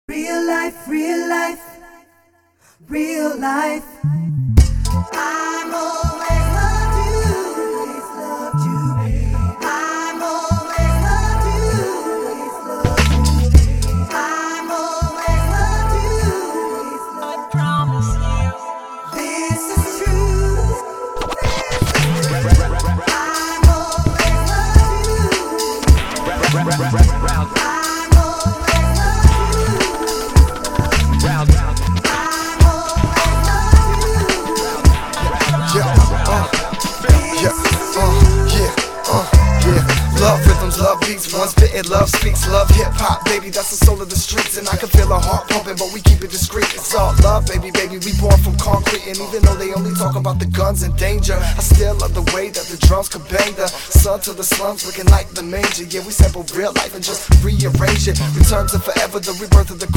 Real life, real life, real life. I'm always loved you, babe. I'm always loved you, babe. I'm always loved you, I promise you. This is true. I'm always loved you. I'm always loved you. Love rhythms, love beats, one spittin', love speaks, love hip-hop, baby, that's the soul of the streets. And I can feel a heart pumping, but we keep it discreet. It's all love, baby, we born from concrete. And even though they only talk about the guns and danger, I still love the way that the drums can bang. The sun to the slums looking like the manger. Yeah, we sample real life and just rearrange it. Return to forever, the rebirth of the